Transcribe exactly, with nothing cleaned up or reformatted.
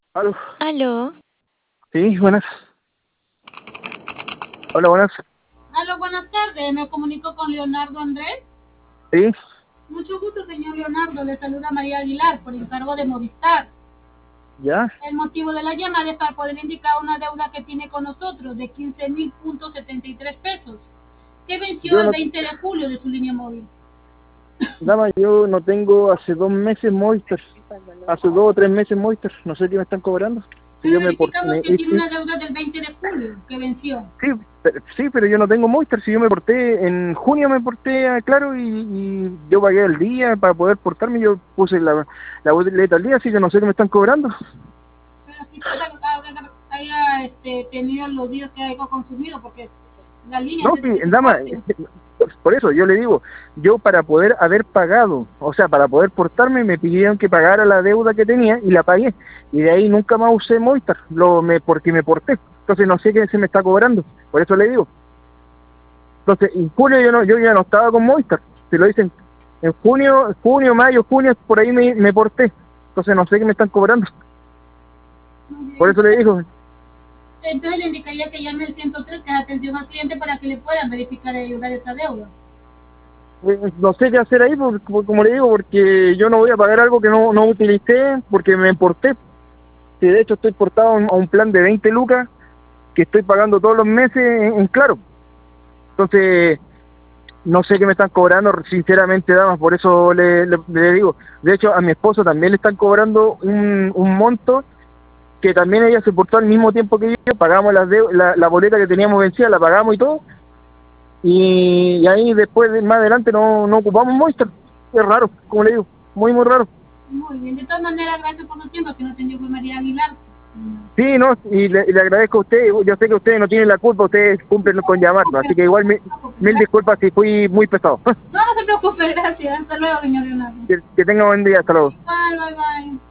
Aló. Aló. Sí, buenas. Hola, buenas. Aló, buenas tardes. Me comunico con Leonardo Andrés. Sí, Mucho gusto, señor Leonardo. Le saluda María Aguilar por encargo de Movistar. ya. El motivo de la llamada es para poder indicar una deuda que tiene con nosotros de quince mil setenta y tres pesos, que venció Yo el no, veinte de julio de su línea móvil. dama, yo no tengo hace dos meses Movistar. Hace dos o tres meses Movistar. No sé qué me están cobrando. Si Pero yo me verificamos porté. que tiene una deuda del veinte de julio que venció. Sí, pero, sí, pero yo no tengo Movistar. Si yo me porté, en junio me porté, a claro, y, y yo pagué el día para poder portarme. Yo puse la, la boleta al día, así que no sé qué me están cobrando. Pero quizás haya, haya este, tenido los días que haya consumido, porque la línea No, se sí, dama, corte. por eso yo le digo, yo para poder haber pagado, o sea, para poder portarme, me pidieron que pagara la deuda que tenía y la pagué. Y de ahí nunca más usé Movistar, lo, me, porque me porté. Entonces no sé qué se me está cobrando, por eso le digo. Entonces, en julio yo, no, yo ya no estaba con Movistar, se lo dicen en junio, junio, mayo, junio, por ahí me, me porté. Entonces no sé qué me están cobrando, por eso le digo. Entonces le indicaría que llame al ciento tres, que es atención al cliente, para que le puedan verificar y ayudar esa deuda. Eh, no sé qué hacer ahí, por- por- como le digo, porque yo no voy a pagar algo que no, no utilicé, porque me porté. Que de hecho estoy portado a un, a un plan de veinte lucas que estoy pagando todos los meses en, en Claro. Entonces, no sé qué me están cobrando, sinceramente, damas, por eso le, le, le digo. De hecho, a mi esposo también le están cobrando un, un monto que también ella se portó al mismo tiempo que yo, pagamos las de, la, la boleta que teníamos vencida, la pagamos y todo, y, y ahí después, más adelante, no, no ocupamos Movistar. Es raro, como le digo, muy, muy raro. Muy bien, de todas maneras, gracias por su tiempo, que no atendió fue María Aguilar. Sí, no, y le, y le agradezco a usted, yo sé que ustedes no tienen la culpa, ustedes cumplen con llamarnos, así que igual me, mil disculpas si fui muy pesado. No, no se preocupe, gracias. Hasta luego, señor Leonardo. que, que tenga buen día, hasta luego. Bye, bye, bye.